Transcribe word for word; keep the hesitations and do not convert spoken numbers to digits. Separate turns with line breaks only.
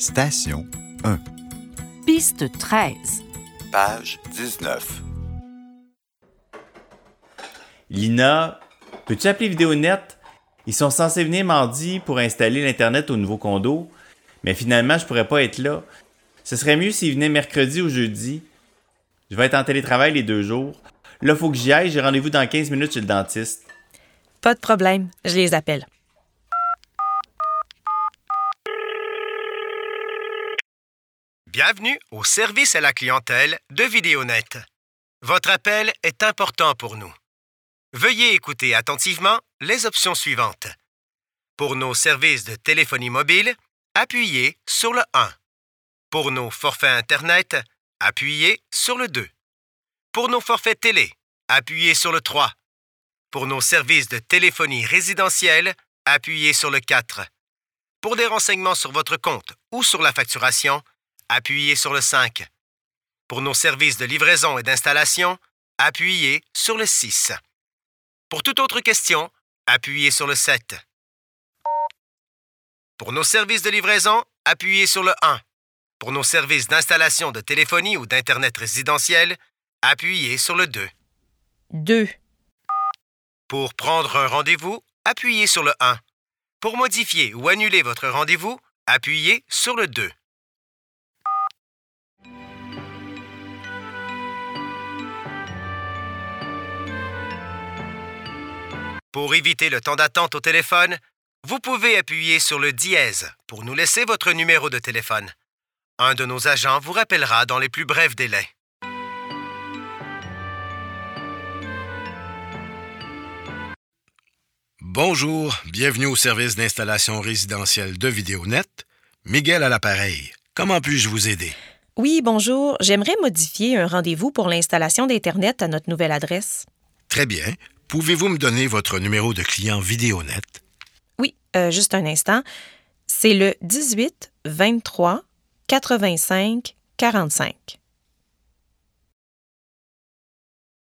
Station un.
Piste treize.
Page dix-neuf.
Lina, peux-tu appeler Vidéonet? Ils sont censés venir mardi pour installer l'Internet au nouveau condo, mais finalement, je pourrais pas être là. Ce serait mieux s'ils venaient mercredi ou jeudi. Je vais être en télétravail les deux jours. Là, faut que j'y aille, j'ai rendez-vous dans quinze minutes chez le dentiste.
Pas de problème, je les appelle.
Bienvenue au service à la clientèle de Vidéonet. Votre appel est important pour nous. Veuillez écouter attentivement les options suivantes. Pour nos services de téléphonie mobile, appuyez sur le un. Pour nos forfaits Internet, appuyez sur le deux. Pour nos forfaits télé, appuyez sur le trois. Pour nos services de téléphonie résidentielle, appuyez sur le quatre. Pour des renseignements sur votre compte ou sur la facturation, appuyez sur le cinq. Pour nos services de livraison et d'installation, appuyez sur le six. Pour toute autre question, appuyez sur le sept. Pour nos services de livraison, appuyez sur le un. Pour nos services d'installation de téléphonie ou d'Internet résidentiel, appuyez sur le deux.
deux.
Pour prendre un rendez-vous, appuyez sur le un. Pour modifier ou annuler votre rendez-vous, appuyez sur le deux. Pour éviter le temps d'attente au téléphone, vous pouvez appuyer sur le dièse pour nous laisser votre numéro de téléphone. Un de nos agents vous rappellera dans les plus brefs délais.
Bonjour, bienvenue au service d'installation résidentielle de Vidéonet. Miguel à l'appareil. Comment puis-je vous aider?
Oui, bonjour. J'aimerais modifier un rendez-vous pour l'installation d'Internet à notre nouvelle adresse.
Très bien. Pouvez-vous me donner votre numéro de client Vidéonet?
Oui, euh, juste un instant. C'est le dix-huit vingt-trois quatre-vingt-cinq quarante-cinq.